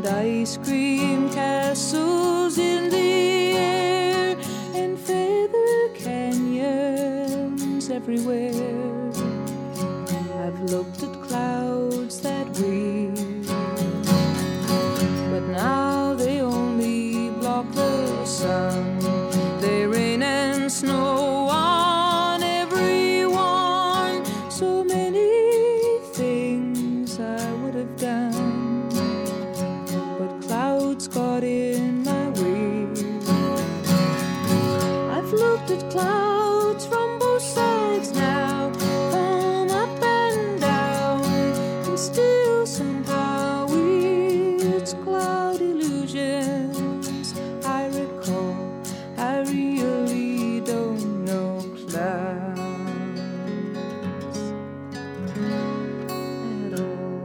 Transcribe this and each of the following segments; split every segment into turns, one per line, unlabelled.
and ice cream castles in the air and feather canyons everywhere. I've looked at clouds that way, but now they only block the sun. They rain and snow on everyone. So many things I would have done, but clouds got in my way. I've looked at clouds from both sides now, from up and down, and still somehow it's cloud illusions I recall. I really don't know clouds at all.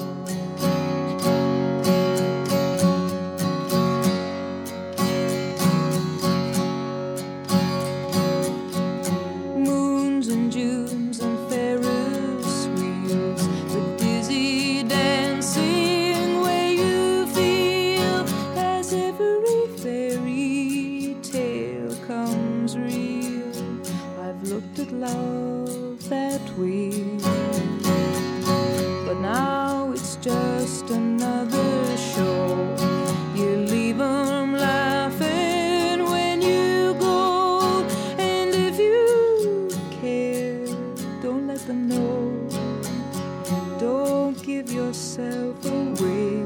Moons and Junes and Ferris wheels, the dizzy dancing way you feel as every fairy tale comes real. I've looked at love that way, but now it's just another show. You leave 'em laughing when you go, and if you care, don't let them know. Don't give yourself away.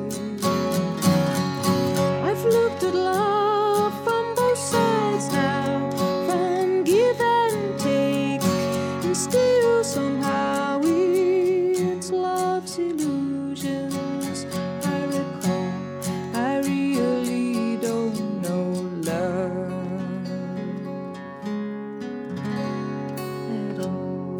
I've looked at love from both sides now, from give and take, and still somehow it's love's illusions I recall. I really don't know love at all.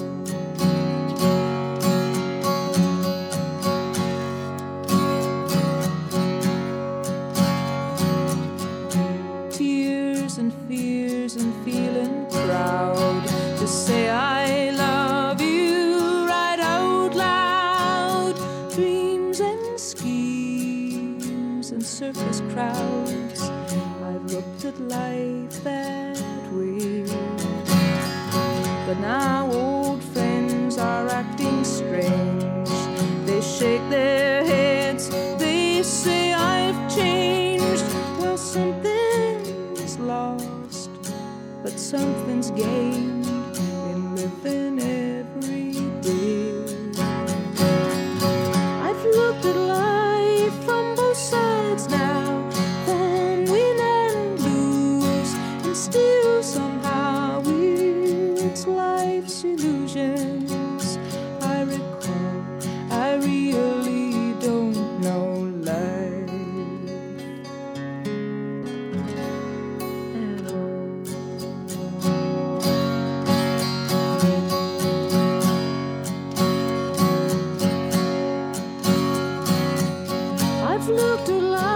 Tears and fears and feeling proud to say I love you right out loud. Dreams and schemes and circus crowds, I've looked at life that way, but now old friends are acting strange. They shake their heads, they say I've changed. Well, something's lost, but something's gained in living every day. I've looked at life from both sides now, from win and lose, and still somehow it's life's illusions I recall. I really don't know life at all. I've looked at life